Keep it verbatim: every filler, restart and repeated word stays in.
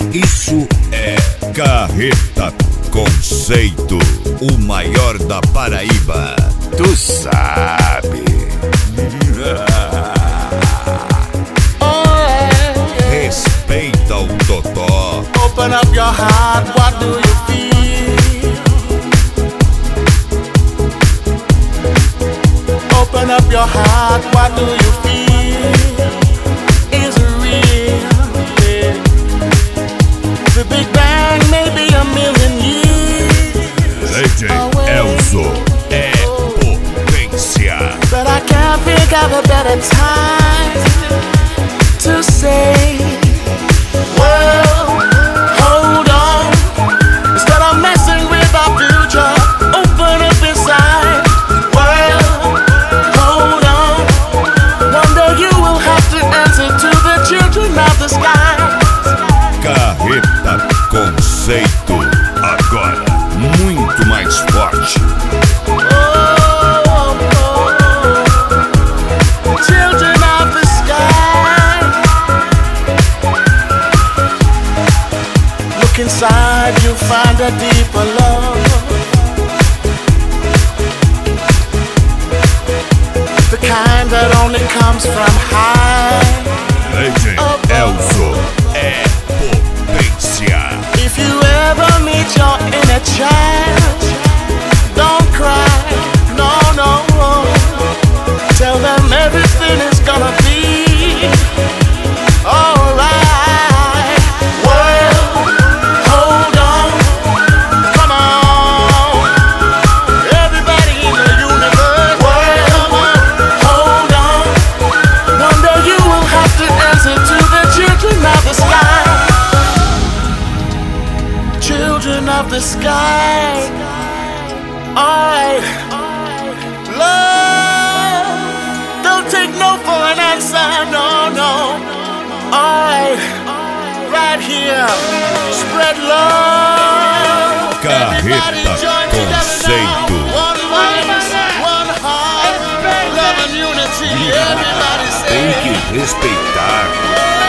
Isso é Carreta Conceito, o maior da Paraíba. Tu sabe. Respeita o Totó. Open up your heart, what do you feel? Open up your heart, what do you feel? Is it real? Yeah. The Big Bang may be a million years D J Elzo é potência. but I can't think of a better time to say, well, hold on. Instead of messing with our future, open up inside. Well, hold on. One day you will have to answer to the children of the sky. Carreta Conceito, agora muito mais forte. Oh, oh, oh. Children of the sky. Look inside, you'll find a deeper love. The kind that only comes from high. D J Elzo é potência. If you ever meet your inner child, don't cry, no, no. Tell them everything is gonna be alright. Well, hold on, come on. Everybody in the universe. Well, hold on. One day you will have to answer to the children of the sky. Children of the sky. Alright. Love. Don't take no for an answer. No, no. Alright. Right here. Spread love. Carreta Conceito. One voice, one heart. Love and unity. Everybody say. Tem que respeitar.